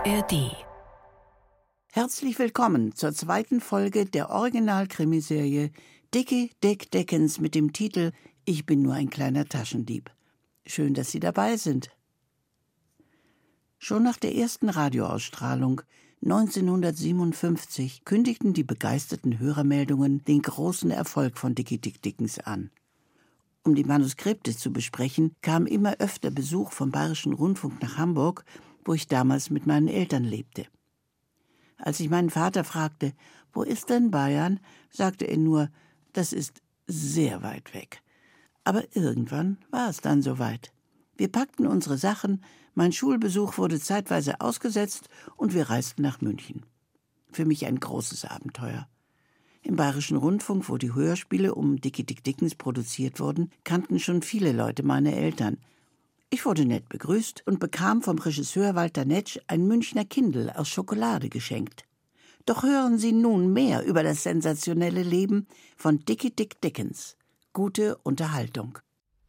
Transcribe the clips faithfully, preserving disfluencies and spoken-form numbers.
R D. Herzlich willkommen zur zweiten Folge der Original-Krimiserie Dickie Dick Dickens mit dem Titel Ich bin nur ein kleiner Taschendieb. Schön, dass Sie dabei sind. Schon nach der ersten Radioausstrahlung neunzehnhundertsiebenundfünfzig kündigten die begeisterten Hörermeldungen den großen Erfolg von Dickie Dick Dickens an. Um die Manuskripte zu besprechen, kam immer öfter Besuch vom Bayerischen Rundfunk nach Hamburg, wo ich damals mit meinen Eltern lebte. Als ich meinen Vater fragte, wo ist denn Bayern, sagte er nur, das ist sehr weit weg. Aber irgendwann war es dann soweit. Wir packten unsere Sachen, mein Schulbesuch wurde zeitweise ausgesetzt und wir reisten nach München. Für mich ein großes Abenteuer. Im Bayerischen Rundfunk, wo die Hörspiele um Dickie Dick Dickens produziert wurden, kannten schon viele Leute meine Eltern. Ich wurde nett begrüßt und bekam vom Regisseur Walter Netsch ein Münchner Kindl aus Schokolade geschenkt. Doch hören Sie nun mehr über das sensationelle Leben von Dickie Dick Dickens. Gute Unterhaltung.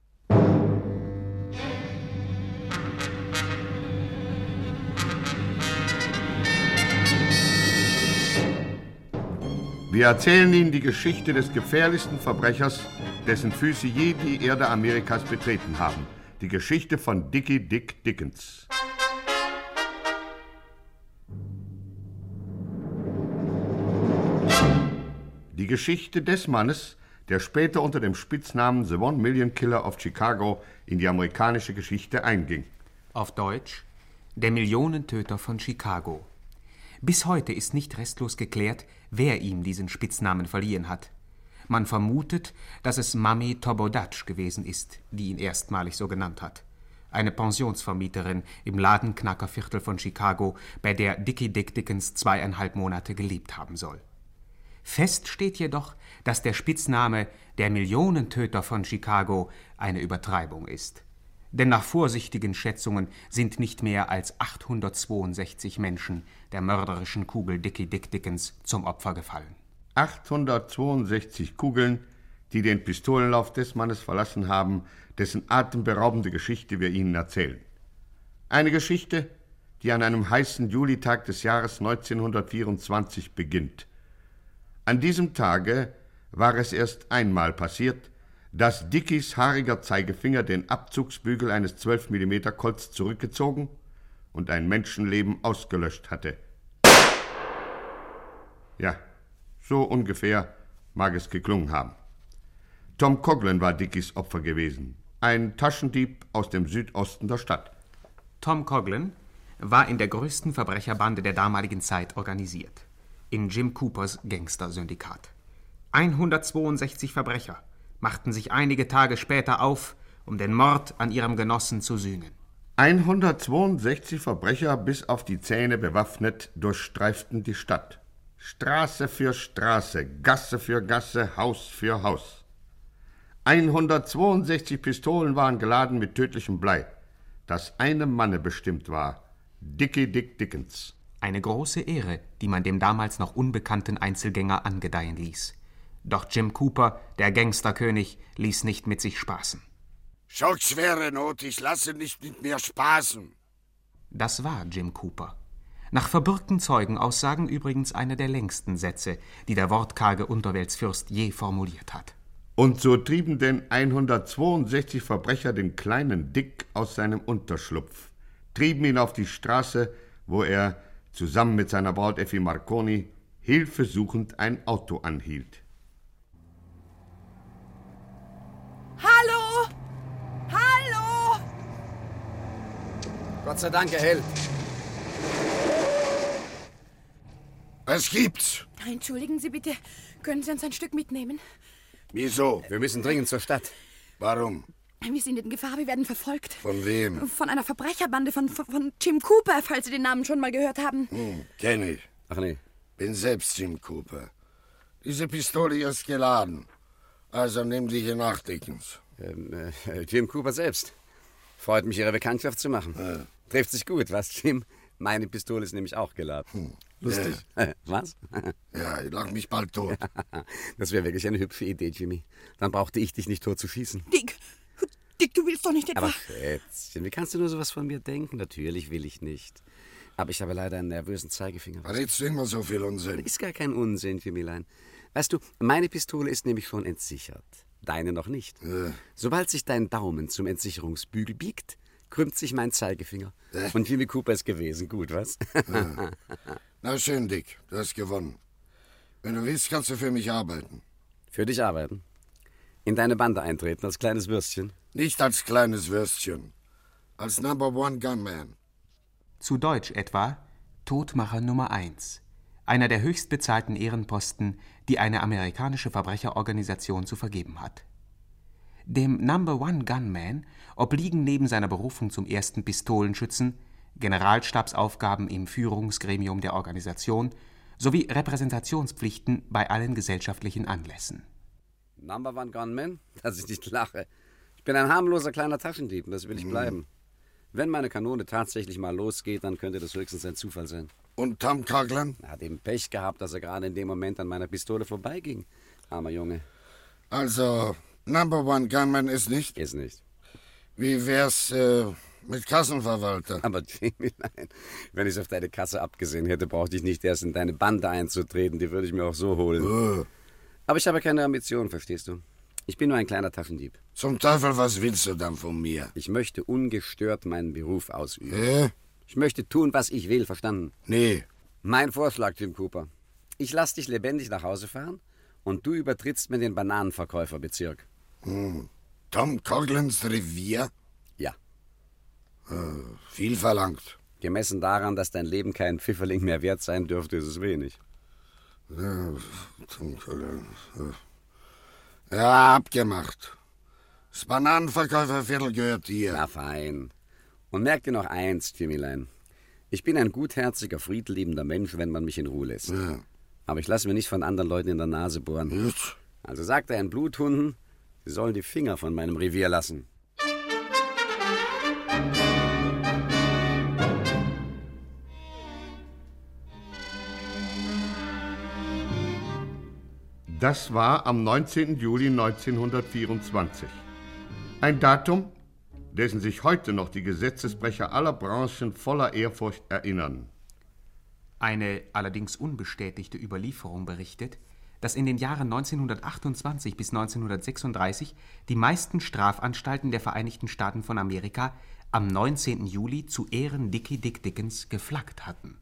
Wir erzählen Ihnen die Geschichte des gefährlichsten Verbrechers, dessen Füße je die Erde Amerikas betreten haben. Die Geschichte von Dickie Dick Dickens. Die Geschichte des Mannes, der später unter dem Spitznamen The One Million Killer of Chicago in die amerikanische Geschichte einging. Auf Deutsch: Der Millionentöter von Chicago. Bis heute ist nicht restlos geklärt, wer ihm diesen Spitznamen verliehen hat. Man vermutet, dass es Mami Tobodatsch gewesen ist, die ihn erstmalig so genannt hat. Eine Pensionsvermieterin im Ladenknackerviertel von Chicago, bei der Dickie Dick Dickens zweieinhalb Monate gelebt haben soll. Fest steht jedoch, dass der Spitzname der Millionentöter von Chicago eine Übertreibung ist. Denn nach vorsichtigen Schätzungen sind nicht mehr als achthundertzweiundsechzig Menschen der mörderischen Kugel Dickie Dick Dickens zum Opfer gefallen. achthundertzweiundsechzig Kugeln, die den Pistolenlauf des Mannes verlassen haben, dessen atemberaubende Geschichte wir Ihnen erzählen. Eine Geschichte, die an einem heißen Julitag des Jahres neunzehnhundertvierundzwanzig beginnt. An diesem Tage war es erst einmal passiert, dass Dickies haariger Zeigefinger den Abzugsbügel eines zwölf Millimeter Colts zurückgezogen und ein Menschenleben ausgelöscht hatte. Ja, so ungefähr mag es geklungen haben. Tom Coughlin war Dickies Opfer gewesen, ein Taschendieb aus dem Südosten der Stadt. Tom Coughlin war in der größten Verbrecherbande der damaligen Zeit organisiert, in Jim Coopers Gangstersyndikat. hundertzweiundsechzig Verbrecher machten sich einige Tage später auf, um den Mord an ihrem Genossen zu sühnen. hundertzweiundsechzig Verbrecher bis auf die Zähne bewaffnet durchstreiften die Stadt. Straße für Straße, Gasse für Gasse, Haus für Haus. hundertzweiundsechzig Pistolen waren geladen mit tödlichem Blei, das einem Manne bestimmt war, Dickie Dick Dickens. Eine große Ehre, die man dem damals noch unbekannten Einzelgänger angedeihen ließ. Doch Jim Cooper, der Gangsterkönig, ließ nicht mit sich spaßen. Schaut schwere Not, ich lasse nicht mit mir spaßen. Das war Jim Cooper. Nach verbürgten Zeugenaussagen übrigens einer der längsten Sätze, die der wortkarge Unterweltsfürst je formuliert hat. Und so trieben denn hundertzweiundsechzig Verbrecher den kleinen Dick aus seinem Unterschlupf, trieben ihn auf die Straße, wo er zusammen mit seiner Braut Effi Marconi hilfesuchend ein Auto anhielt. Hallo! Hallo! Gott sei Dank erhellt. Was gibt's? Entschuldigen Sie bitte, können Sie uns ein Stück mitnehmen? Wieso? Wir müssen dringend zur Stadt. Warum? Wir sind in Gefahr, wir werden verfolgt. Von wem? Von einer Verbrecherbande von, von, von Jim Cooper, falls Sie den Namen schon mal gehört haben. Hm, kenn ich. Ach nee. Bin selbst Jim Cooper. Diese Pistole ist geladen. Also nimm dich in Acht, Dickens. Ähm, äh, Jim Cooper selbst. Freut mich, Ihre Bekanntschaft zu machen. Ja. Trifft sich gut, was, Jim? Meine Pistole ist nämlich auch geladen. Hm. Lustig. Ja. Was? Ja, ich lach mich bald tot. Das wäre wirklich eine hübsche Idee, Jimmy. Dann brauchte ich dich nicht tot zu schießen. Dick, Dick, du willst doch nicht etwa... Aber Schätzchen, wie kannst du nur sowas von mir denken? Natürlich will ich nicht. Aber ich habe leider einen nervösen Zeigefinger. Redst du immer so viel Unsinn? Ist gar kein Unsinn, Jimmylein. Weißt du, meine Pistole ist nämlich schon entsichert. Deine noch nicht. Ja. Sobald sich dein Daumen zum Entsicherungsbügel biegt, krümmt sich mein Zeigefinger. Ja. Und Jimmy Cooper ist gewesen. Gut, was? Ja. Na schön, Dick. Du hast gewonnen. Wenn du willst, kannst du für mich arbeiten. Für dich arbeiten? In deine Bande eintreten als kleines Würstchen? Nicht als kleines Würstchen. Als Number One Gunman. Zu Deutsch etwa Todmacher Nummer eins. Einer der höchstbezahlten Ehrenposten, die eine amerikanische Verbrecherorganisation zu vergeben hat. Dem Number One Gunman obliegen neben seiner Berufung zum ersten Pistolenschützen Generalstabsaufgaben im Führungsgremium der Organisation sowie Repräsentationspflichten bei allen gesellschaftlichen Anlässen. Number One Gunman? Dass ich nicht lache. Ich bin ein harmloser kleiner Taschendieb und das will ich Mhm. bleiben. Wenn meine Kanone tatsächlich mal losgeht, dann könnte das höchstens ein Zufall sein. Und Tom Coughlin? Er hat eben Pech gehabt, dass er gerade in dem Moment an meiner Pistole vorbeiging. Armer Junge. Also, Number One Gunman ist nicht? Ist nicht. Wie wär's äh, mit Kassenverwalter? Aber Jimmy, nein. Wenn ich es auf deine Kasse abgesehen hätte, brauchte ich nicht erst in deine Bande einzutreten. Die würde ich mir auch so holen. Oh. Aber ich habe keine Ambition, verstehst du? Ich bin nur ein kleiner Taschendieb. Zum Teufel, was willst du dann von mir? Ich möchte ungestört meinen Beruf ausüben. Äh? Ich möchte tun, was ich will, verstanden? Nee. Mein Vorschlag, Jim Cooper. Ich lass dich lebendig nach Hause fahren und du übertrittst mir den Bananenverkäuferbezirk. Hm. Tom Coughlin's Revier? Ja. Äh, viel verlangt. Gemessen daran, dass dein Leben kein Pfifferling mehr wert sein dürfte, ist es wenig. Ja, Tom Coughlin. Ja, abgemacht. Das Bananenverkäuferviertel gehört dir. Na fein. Und merk dir noch eins, Jimmylein. Ich bin ein gutherziger, friedliebender Mensch, wenn man mich in Ruhe lässt. Ja. Aber ich lasse mir nicht von anderen Leuten in der Nase bohren. Gut. Also sag deinen Bluthunden, sie sollen die Finger von meinem Revier lassen. Das war am neunzehnten Juli neunzehnhundertvierundzwanzig. Ein Datum, dessen sich heute noch die Gesetzesbrecher aller Branchen voller Ehrfurcht erinnern. Eine allerdings unbestätigte Überlieferung berichtet, dass in den Jahren neunzehnhundertachtundzwanzig bis neunzehnhundertsechsunddreißig die meisten Strafanstalten der Vereinigten Staaten von Amerika am neunzehnten Juli zu Ehren Dickie Dick Dickens geflaggt hatten.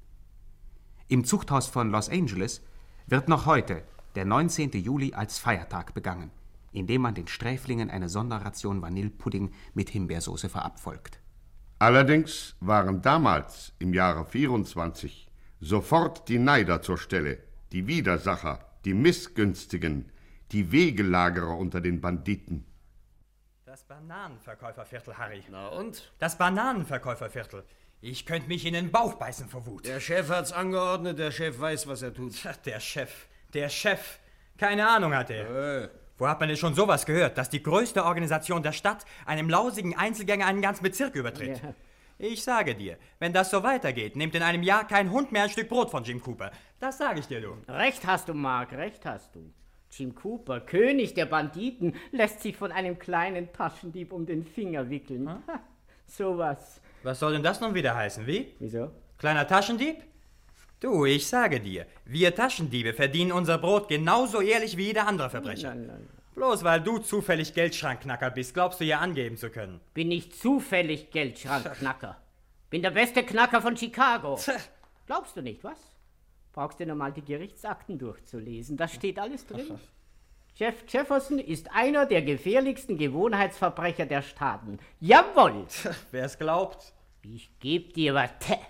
Im Zuchthaus von Los Angeles wird noch heute der neunzehnten Juli als Feiertag begangen, indem man den Sträflingen eine Sonderration Vanillepudding mit Himbeersoße verabfolgt. Allerdings waren damals, im Jahre vierundzwanzig, sofort die Neider zur Stelle, die Widersacher, die Missgünstigen, die Wegelagerer unter den Banditen. Das Bananenverkäuferviertel, Harry. Na und? Das Bananenverkäuferviertel. Ich könnte mich in den Bauch beißen vor Wut. Der Chef hat's angeordnet, der Chef weiß, was er tut. Tja, der Chef, der Chef. Keine Ahnung hat er. Äh. Wo hat man denn schon sowas gehört, dass die größte Organisation der Stadt einem lausigen Einzelgänger einen ganzen Bezirk übertritt? Ja. Ich sage dir, wenn das so weitergeht, nimmt in einem Jahr kein Hund mehr ein Stück Brot von Jim Cooper. Das sage ich dir, du. Recht hast du, Mark, recht hast du. Jim Cooper, König der Banditen, lässt sich von einem kleinen Taschendieb um den Finger wickeln. Hm? Ha, sowas. Was soll denn das nun wieder heißen, wie? Wieso? Kleiner Taschendieb? Du, ich sage dir, wir Taschendiebe verdienen unser Brot genauso ehrlich wie jeder andere Verbrecher. Nein, nein. Bloß weil du zufällig Geldschrankknacker bist, glaubst du ja angeben zu können. Bin ich zufällig Geldschrankknacker. Bin der beste Knacker von Chicago. Glaubst du nicht, was? Brauchst du nur mal die Gerichtsakten durchzulesen, da steht alles drin. Jeff Jefferson ist einer der gefährlichsten Gewohnheitsverbrecher der Staaten. Jawohl! Wer's glaubt? Ich geb dir was.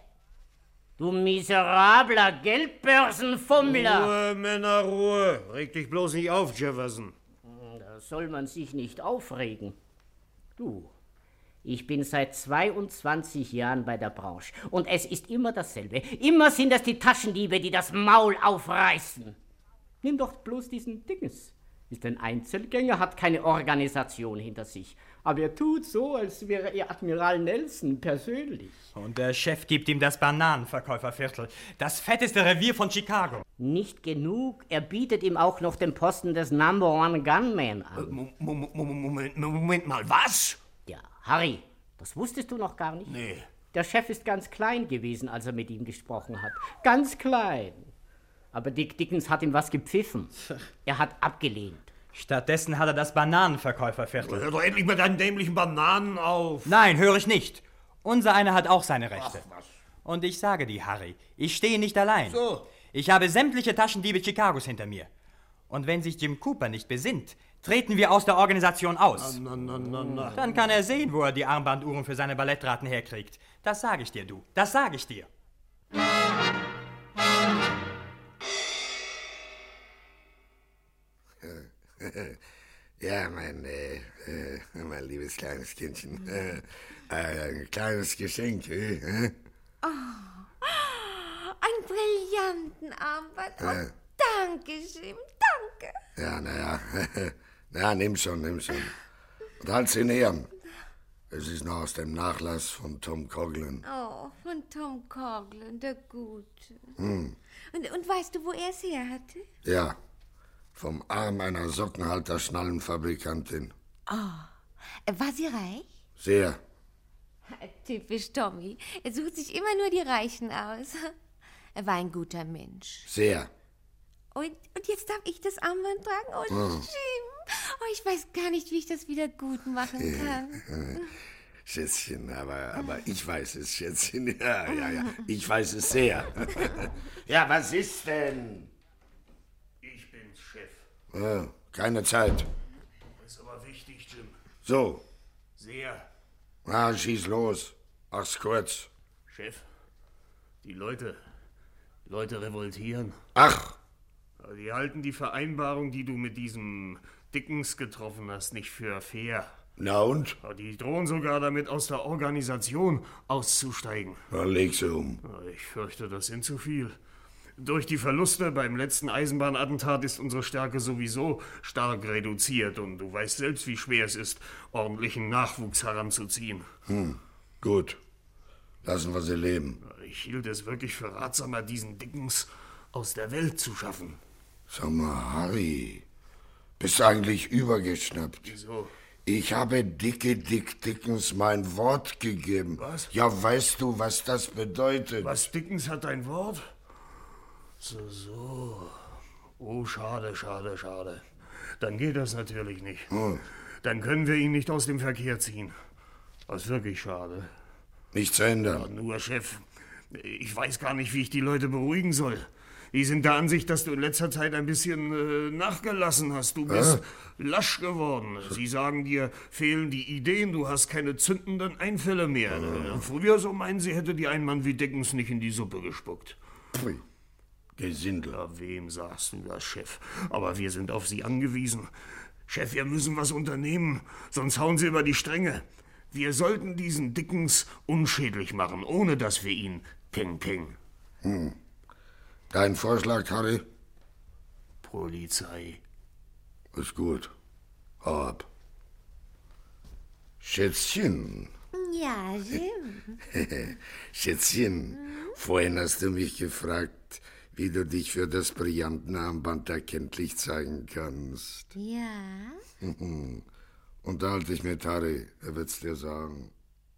Du miserabler Geldbörsenfummler! Ruhe, Männer, Ruhe. Reg dich bloß nicht auf, Jefferson. Da soll man sich nicht aufregen. Du, ich bin seit zweiundzwanzig Jahren bei der Branche und es ist immer dasselbe. Immer sind es die Taschendiebe, die das Maul aufreißen. Nimm doch bloß diesen Dinges. Ist ein Einzelgänger, hat keine Organisation hinter sich. Aber er tut so, als wäre er Admiral Nelson persönlich. Und der Chef gibt ihm das Bananenverkäuferviertel, das fetteste Revier von Chicago. Nicht genug, er bietet ihm auch noch den Posten des Number One Gunman an. Moment, Moment mal, was? Ja, Harry, das wusstest du noch gar nicht? Nee. Der Chef ist ganz klein gewesen, als er mit ihm gesprochen hat. Ganz klein. Aber Dick Dickens hat ihm was gepfiffen. Er hat abgelehnt. Stattdessen hat er das Bananenverkäuferviertel. Hör doch endlich mit deinen dämlichen Bananen auf. Nein, höre ich nicht. Unser einer hat auch seine Rechte. Ach, was? Und ich sage dir, Harry, ich stehe nicht allein. So. Ich habe sämtliche Taschendiebe Chicagos hinter mir. Und wenn sich Jim Cooper nicht besinnt, treten wir aus der Organisation aus. Na, na, na, na. Dann kann er sehen, wo er die Armbanduhren für seine Ballettraten herkriegt. Das sage ich dir, du. Das sage ich dir. Ja, mein, äh, äh, mein liebes kleines Kindchen. Äh, äh, ein kleines Geschenk. Äh? Oh, ein brillanten Armband. Oh, äh. Danke, Jim, danke. Ja, naja. Ja, nimm schon, nimm schon. Und halt's in Ehren. Es ist noch aus dem Nachlass von Tom Coughlin. Oh, von Tom Coughlin, der Gute. Hm. Und, und weißt du, wo er es her hatte? Ja, vom Arm einer Sockenhalter-Schnallenfabrikantin. Oh, war sie reich? Sehr. Typisch Tommy. Er sucht sich immer nur die Reichen aus. Er war ein guter Mensch. Sehr. Und, und jetzt darf ich das Armband tragen? Oh, oh. Jim. Oh, ich weiß gar nicht, wie ich das wieder gut machen kann. Schätzchen, aber, aber ich weiß es, Schätzchen. Ja, ja, ja. Ich weiß es sehr. Ja, was ist denn? Ich bin's, Chef. Oh, keine Zeit. Das ist aber wichtig, Jim. So. Sehr. Na, schieß los. Mach's kurz. Chef, die Leute, die Leute revoltieren. Ach. Die halten die Vereinbarung, die du mit diesem Dickens getroffen hast, nicht für fair. Na und? Die drohen sogar damit, aus der Organisation auszusteigen. Dann leg sie um. Ich fürchte, das sind zu viel. Durch die Verluste beim letzten Eisenbahnattentat ist unsere Stärke sowieso stark reduziert. Und du weißt selbst, wie schwer es ist, ordentlichen Nachwuchs heranzuziehen. Hm, gut. Lassen wir sie leben. Ich hielt es wirklich für ratsamer, diesen Dickens aus der Welt zu schaffen. Sag mal, Harry, bist du eigentlich übergeschnappt? Wieso? Ich habe Dicke Dick Dickens mein Wort gegeben. Was? Ja, weißt du, was das bedeutet? Was, Dickens hat ein Wort? So, so. Oh, schade, schade, schade. Dann geht das natürlich nicht. Hm. Dann können wir ihn nicht aus dem Verkehr ziehen. Das ist wirklich schade. Nichts zu ändern. Ja, nur, Chef, ich weiß gar nicht, wie ich die Leute beruhigen soll. Die sind der Ansicht, dass du in letzter Zeit ein bisschen äh, nachgelassen hast. Du bist äh? lasch geworden. Sie sagen dir, fehlen die Ideen, du hast keine zündenden Einfälle mehr. Äh. Früher, so meinen sie, hätte dir ein Mann wie Dickens nicht in die Suppe gespuckt. Pfui. Gesindel. Ja, wem sagst du das, Chef? Aber wir sind auf sie angewiesen. Chef, wir müssen was unternehmen, sonst hauen sie über die Stränge. Wir sollten diesen Dickens unschädlich machen, ohne dass wir ihn ping-ping. Hm. Dein Vorschlag, Harry? Polizei. Ist gut. Hau ab. Schätzchen. Ja, Jim. Schätzchen, hm? Vorhin hast du mich gefragt, wie du dich für das Brillantenarmband erkenntlich zeigen kannst. Ja. Unterhalte dich mit Harry, er wird's dir sagen.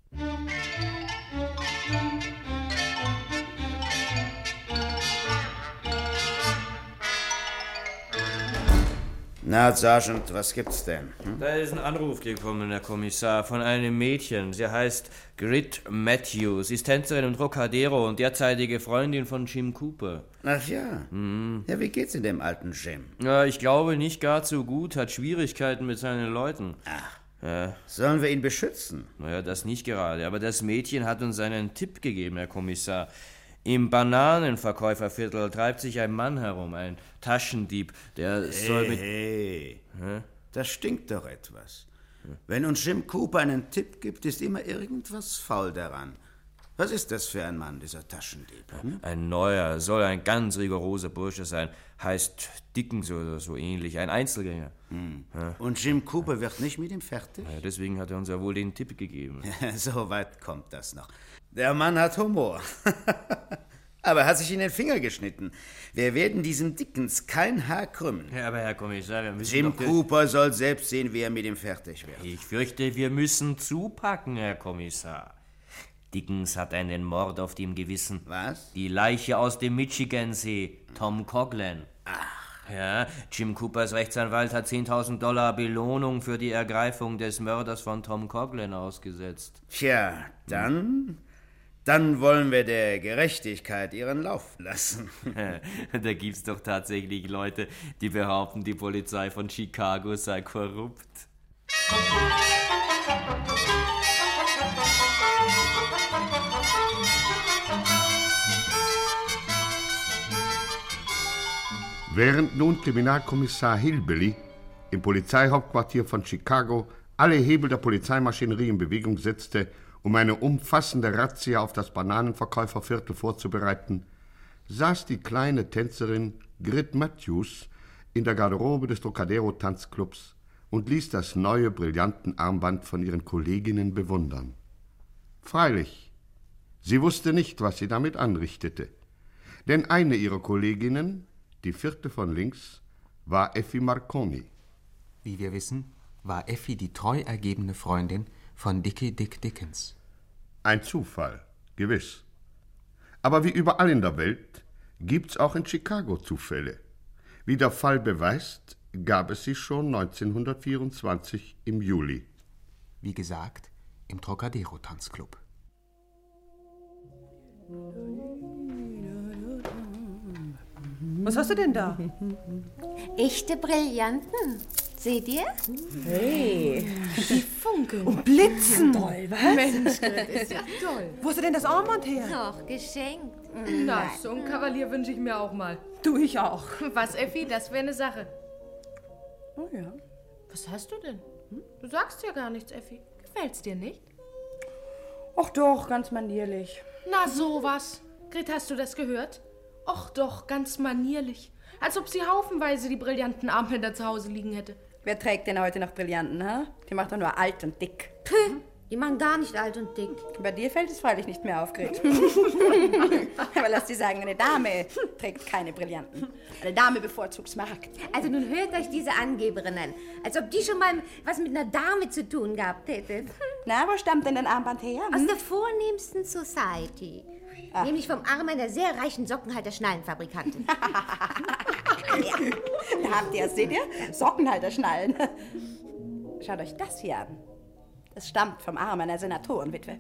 Na, Sergeant, was gibt's denn? Hm? Da ist ein Anruf gekommen, Herr Kommissar, von einem Mädchen. Sie heißt Grit Matthews, ist Tänzerin im Trocadero und derzeitige Freundin von Jim Cooper. Ach ja. Mhm. Ja, wie geht's in dem alten Jim? Ja, ich glaube nicht gar so gut, hat Schwierigkeiten mit seinen Leuten. Ach. Ja. Sollen wir ihn beschützen? Naja, das nicht gerade, aber das Mädchen hat uns einen Tipp gegeben, Herr Kommissar. Im Bananenverkäuferviertel treibt sich ein Mann herum, ein Taschendieb, der hey, soll mit... Hey, Hä? Das stinkt doch etwas. Wenn uns Jim Cooper einen Tipp gibt, ist immer irgendwas faul daran. Was ist das für ein Mann, dieser Taschendieb? Hm? Ein neuer, soll ein ganz rigoroser Bursche sein, heißt Dickens oder so ähnlich, ein Einzelgänger. Hm. Ja. Und Jim Cooper wird nicht mit ihm fertig? Ja, deswegen hat er uns ja wohl den Tipp gegeben. So weit kommt das noch. Der Mann hat Humor. Aber er hat sich in den Finger geschnitten. Wir werden diesem Dickens kein Haar krümmen. Ja, aber Herr Kommissar, wir müssen Jim doch... Cooper soll selbst sehen, wie er mit ihm fertig wird. Ich fürchte, wir müssen zupacken, Herr Kommissar. Dickens hat einen Mord auf dem Gewissen. Was? Die Leiche aus dem Michigansee, Tom Coughlin. Ach. Ja, Jim Coopers Rechtsanwalt hat zehntausend Dollar Belohnung für die Ergreifung des Mörders von Tom Coughlin ausgesetzt. Tja, dann... Dann wollen wir der Gerechtigkeit ihren Lauf lassen. Da gibt's doch tatsächlich Leute, die behaupten, die Polizei von Chicago sei korrupt. Während nun Kriminalkommissar Hillbilly im Polizeihauptquartier von Chicago alle Hebel der Polizeimaschinerie in Bewegung setzte, um eine umfassende Razzia auf das Bananenverkäuferviertel vorzubereiten, saß die kleine Tänzerin Grit Matthews in der Garderobe des Trocadero-Tanzclubs und ließ das neue Brillantenarmband von ihren Kolleginnen bewundern. Freilich, sie wusste nicht, was sie damit anrichtete, denn eine ihrer Kolleginnen, die vierte von links, war Effie Marconi. Wie wir wissen, war Effie die treu ergebene Freundin von Dickie Dick Dickens. Ein Zufall, gewiss. Aber wie überall in der Welt gibt's auch in Chicago Zufälle. Wie der Fall beweist, gab es sie schon neunzehnhundertvierundzwanzig im Juli. Wie gesagt, im Trocadero-Tanzclub. Was hast du denn da? Echte Brillanten. Seht ihr? Hey, die funkeln. Und blitzen. Ja, toll, was? Mensch, das ist ja toll. Wo hast du denn das Armband her? Doch, geschenkt. Na, so ein Kavalier wünsche ich mir auch mal. Du, ich auch. Was, Effi? Das wäre eine Sache. Oh ja. Was hast du denn? Hm? Du sagst ja gar nichts, Effi. Gefällt's dir nicht? Ach doch, ganz manierlich. Na, sowas. Grit, hast du das gehört? Och doch, ganz manierlich. Als ob sie haufenweise die brillanten Armbänder zu Hause liegen hätte. Wer trägt denn heute noch Brillanten, ha? Die macht doch nur alt und dick. Puh, die machen gar nicht alt und dick. Bei dir fällt es freilich nicht mehr auf, Gret. Aber lass dir sagen, eine Dame trägt keine Brillanten. Eine Dame bevorzugt Smaragd. Also nun hört euch diese Angeberin an. Als ob die schon mal was mit einer Dame zu tun gehabt hätte. Na, wo stammt denn dein Armband her? Hm? Aus der vornehmsten Society. Ach. Nämlich vom Arm einer sehr reichen Sockenhalter-Schnallenfabrikantin. Ja, da habt ihr es, seht ihr? Sockenhalter-Schnallen. Schaut euch das hier an. Das stammt vom Arm einer Senatorenwitwe.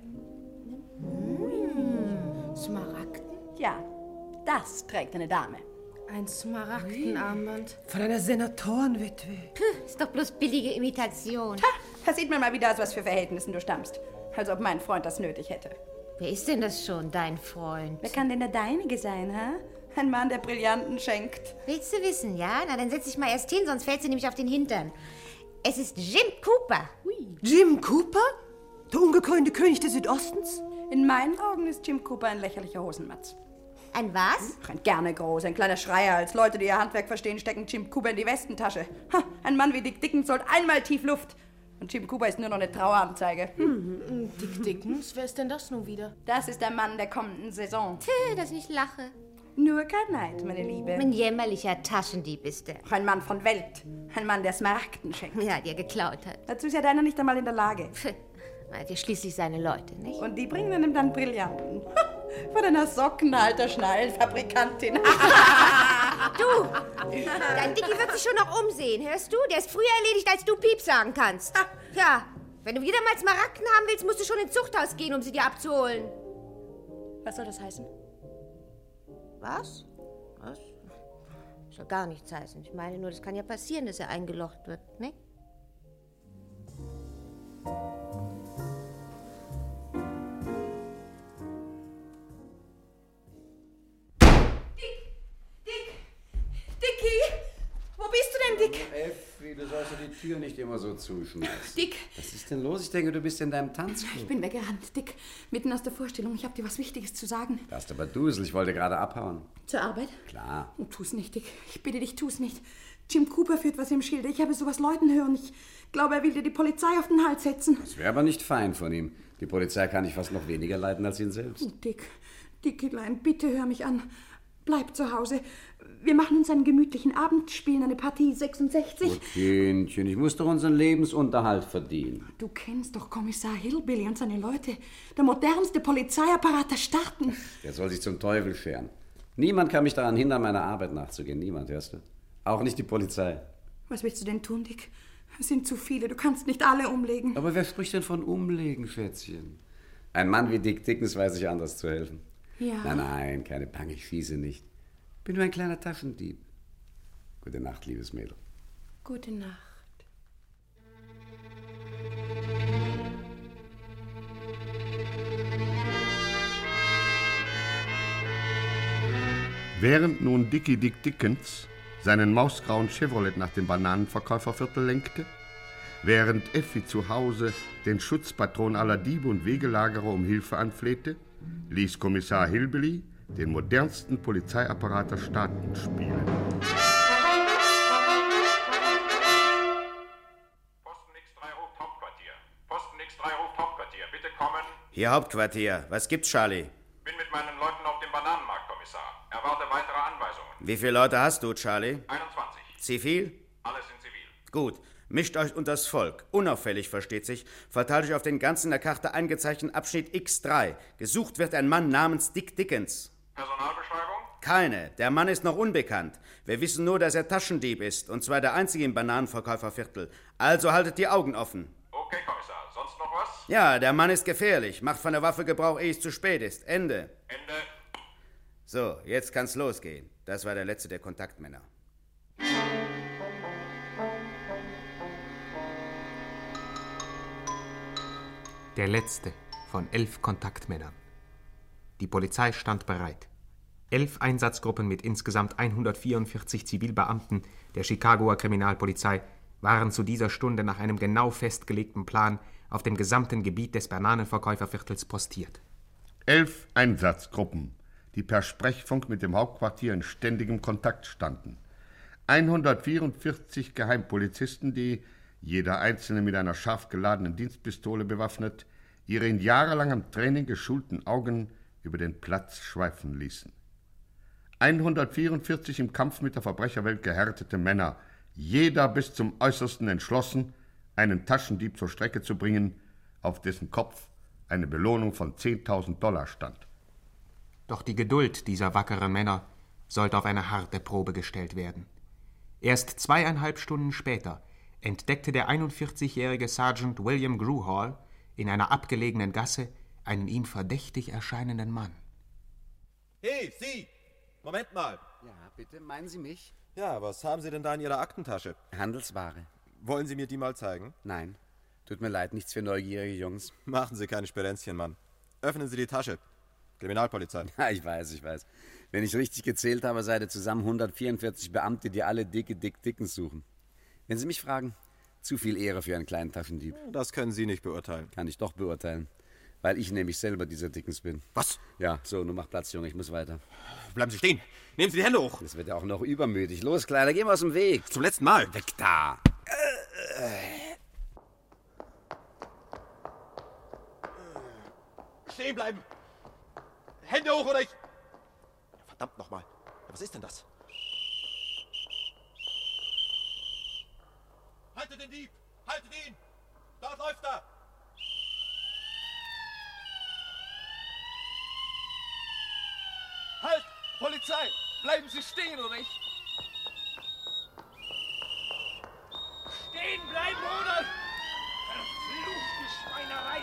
Mmh. Smaragden? Ja, das trägt eine Dame. Ein Smaragdenarmband. Von einer Senatorenwitwe. Puh, ist doch bloß billige Imitation. Ha, da sieht man mal wieder, aus was für Verhältnissen du stammst. Als ob mein Freund das nötig hätte. Wer ist denn das schon, dein Freund? Wer kann denn der deinige sein, ha? Ein Mann, der Brillanten schenkt. Willst du wissen, ja? Na, dann setz dich mal erst hin, sonst fällst du nämlich auf den Hintern. Es ist Jim Cooper. Ui. Jim Cooper? Der ungekrönte König des Südostens? In meinen Augen ist Jim Cooper ein lächerlicher Hosenmatz. Ein was? Ach, ein gerne groß, ein kleiner Schreier. Als Leute, die ihr Handwerk verstehen, stecken Jim Cooper in die Westentasche. Ha, ein Mann wie Dick Dickens holt einmal tief Luft. Und Jim Cooper ist nur noch eine Traueranzeige. Hm. Dick Dickens? Wer ist denn das nun wieder? Das ist der Mann der kommenden Saison. Tö, dass ich lache. Nur kein Neid, meine Liebe. Ein jämmerlicher Taschendieb ist er. Ein Mann von Welt. Ein Mann, der Smaragden schenkt. Ja, die er geklaut hat. Dazu ist ja deiner nicht einmal in der Lage. Pff, er hat ja schließlich seine Leute, nicht? Und die bringen ihm dann Brillanten. Von einer Sockenhalter-Schnallenfabrikantin. Du, dein Dickie wird sich schon noch umsehen, hörst du? Der ist früher erledigt, als du Piep sagen kannst. Ja, wenn du wieder mal Smaragden haben willst, musst du schon ins Zuchthaus gehen, um sie dir abzuholen. Was soll das heißen? Was? Was? Soll gar nichts heißen. Ich meine nur, das kann ja passieren, dass er eingelocht wird, ne? Dick? Effi, du sollst ja die Tür nicht immer so zuschmeißen. Dick! Was ist denn los? Ich denke, du bist in deinem Tanzclub. Ich bin weggerannt, Dick. Mitten aus der Vorstellung. Ich habe dir was Wichtiges zu sagen. Du hast aber Dusel. Ich wollte gerade abhauen. Zur Arbeit? Klar. Oh, tu's nicht, Dick. Ich bitte dich, tu's nicht. Jim Cooper führt was im Schilde. Ich habe sowas Leuten hören. Ich glaube, er will dir die Polizei auf den Hals setzen. Das wäre aber nicht fein von ihm. Die Polizei kann ich fast noch weniger leiden als ihn selbst. Oh, Dick, Dickelein, bitte hör mich an. Bleib zu Hause. Wir machen uns einen gemütlichen Abend, spielen eine Partie sechsundsechzig. Oh, Kindchen, ich muss doch unseren Lebensunterhalt verdienen. Du kennst doch Kommissar Hillbilly und seine Leute. Der modernste Polizeiapparat der Staaten. Der soll sich zum Teufel scheren. Niemand kann mich daran hindern, meiner Arbeit nachzugehen. Niemand, hörst du? Auch nicht die Polizei. Was willst du denn tun, Dick? Es sind zu viele, du kannst nicht alle umlegen. Aber wer spricht denn von umlegen, Schätzchen? Ein Mann wie Dick Dickens weiß sich anders zu helfen. Ja. Nein, nein, keine Bange, ich schieße nicht. Bin nur ein kleiner Taschendieb. Gute Nacht, liebes Mädel. Gute Nacht. Während nun Dickie Dick Dickens seinen mausgrauen Chevrolet nach dem Bananenverkäuferviertel lenkte, während Effi zu Hause den Schutzpatron aller Diebe und Wegelagerer um Hilfe anflehte, ließ Kommissar Hillbilly den modernsten Polizeiapparat der Staaten spielen. Posten X drei ruft Hauptquartier. Posten X drei ruft Hauptquartier. Bitte kommen. Hier Hauptquartier. Was gibt's, Charlie? Bin mit meinen Leuten auf dem Bananenmarkt, Kommissar. Erwarte weitere Anweisungen. Wie viele Leute hast du, Charlie? einundzwanzig. Zivil? Alles in Zivil. Gut. Mischt euch unters Volk. Unauffällig, versteht sich. Verteilt euch auf den ganzen in der Karte eingezeichneten Abschnitt X drei. Gesucht wird ein Mann namens Dick Dickens. Personalbeschreibung? Keine. Der Mann ist noch unbekannt. Wir wissen nur, dass er Taschendieb ist. Und zwar der einzige im Bananenverkäuferviertel. Also haltet die Augen offen. Okay, Kommissar. Sonst noch was? Ja, der Mann ist gefährlich. Macht von der Waffe Gebrauch, ehe es zu spät ist. Ende. Ende. So, jetzt kann's losgehen. Das war der letzte der Kontaktmänner. Der letzte von elf Kontaktmännern. Die Polizei stand bereit. Elf Einsatzgruppen mit insgesamt hundertvierundvierzig Zivilbeamten der Chicagoer Kriminalpolizei waren zu dieser Stunde nach einem genau festgelegten Plan auf dem gesamten Gebiet des Bananenverkäuferviertels postiert. Elf Einsatzgruppen, die per Sprechfunk mit dem Hauptquartier in ständigem Kontakt standen. hundertvierundvierzig Geheimpolizisten, die, jeder einzelne mit einer scharf geladenen Dienstpistole bewaffnet, ihre in jahrelangem Training geschulten Augen über den Platz schweifen ließen. hundertvierundvierzig im Kampf mit der Verbrecherwelt gehärtete Männer, jeder bis zum Äußersten entschlossen, einen Taschendieb zur Strecke zu bringen, auf dessen Kopf eine Belohnung von zehntausend Dollar stand. Doch die Geduld dieser wackeren Männer sollte auf eine harte Probe gestellt werden. Erst zweieinhalb Stunden später entdeckte der einundvierzigjährige Sergeant William Grewhall in einer abgelegenen Gasse einen ihm verdächtig erscheinenden Mann. Hey, Sie! Moment mal. Ja, bitte, meinen Sie mich? Ja, was haben Sie denn da in Ihrer Aktentasche? Handelsware. Wollen Sie mir die mal zeigen? Nein. Tut mir leid, nichts für neugierige Jungs. Machen Sie keine Sperenzchen, Mann. Öffnen Sie die Tasche. Kriminalpolizei. Ja, ich weiß, ich weiß. Wenn ich richtig gezählt habe, seid ihr zusammen hundertvierundvierzig Beamte, die alle dicke Dick Dickens suchen. Wenn Sie mich fragen, zu viel Ehre für einen kleinen Taschendieb. Das können Sie nicht beurteilen. Kann ich doch beurteilen. Weil ich nämlich selber dieser Dickens bin. Was? Ja, so, nun mach Platz, Junge, ich muss weiter. Bleiben Sie stehen. Nehmen Sie die Hände hoch. Das wird ja auch noch übermütig. Los, Kleiner, geh mal aus dem Weg. Zum letzten Mal. Weg da. Stehen bleiben. Hände hoch oder ich... Verdammt nochmal. Was ist denn das? Haltet den Dieb! Haltet ihn! Dort läuft er! Halt! Polizei! Bleiben Sie stehen, oder ich... Stehen bleiben, oder... Verfluchte Schweinerei!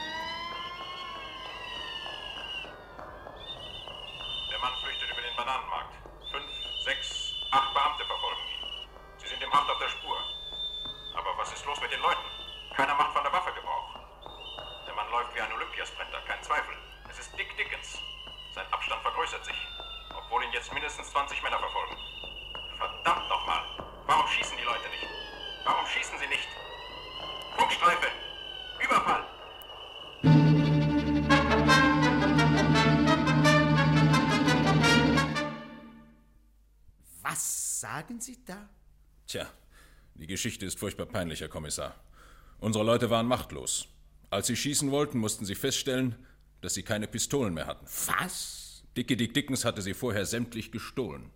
Der Mann flüchtet über den Bananenmarkt. Fünf, sechs, acht Beamte verfolgen ihn. Sie sind ihm hart auf der Spur. Aber was ist los mit den Leuten? Keiner macht von der Waffe Gebrauch. Der Mann läuft wie ein Olympiasprinter, kein Zweifel. Es ist Dick Dickens. Sein Abstand vergrößert sich, obwohl ihn jetzt mindestens zwanzig Männer verfolgen. Verdammt nochmal! Warum schießen die Leute nicht? Warum schießen sie nicht? Funkstreife! Überfall! Was sagen Sie da? Tja, die Geschichte ist furchtbar peinlich, Herr Kommissar. Unsere Leute waren machtlos. Als sie schießen wollten, mussten sie feststellen, dass sie keine Pistolen mehr hatten. Was? Dickie Dick Dickens hatte sie vorher sämtlich gestohlen.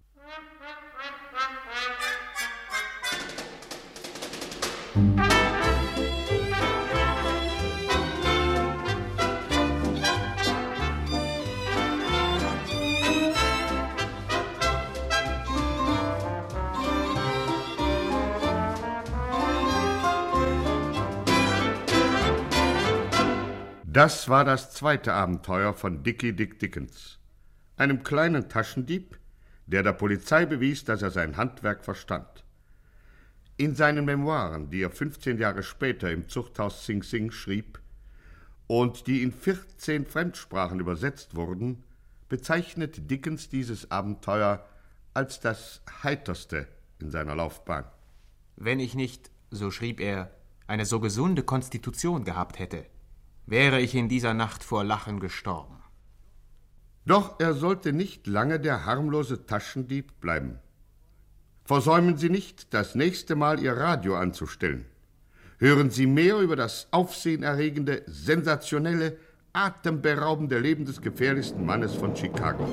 Das war das zweite Abenteuer von Dickie Dick Dickens, einem kleinen Taschendieb, der der Polizei bewies, dass er sein Handwerk verstand. In seinen Memoiren, die er fünfzehn Jahre später im Zuchthaus Sing Sing schrieb und die in vierzehn Fremdsprachen übersetzt wurden, bezeichnet Dickens dieses Abenteuer als das heiterste in seiner Laufbahn. Wenn ich nicht, so schrieb er, eine so gesunde Konstitution gehabt hätte, wäre ich in dieser Nacht vor Lachen gestorben. Doch er sollte nicht lange der harmlose Taschendieb bleiben. Versäumen Sie nicht, das nächste Mal Ihr Radio anzustellen. Hören Sie mehr über das aufsehenerregende, sensationelle, atemberaubende Leben des gefährlichsten Mannes von Chicago.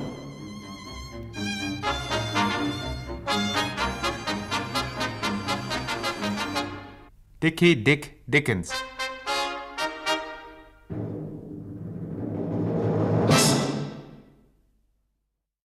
Dickie Dick Dickens.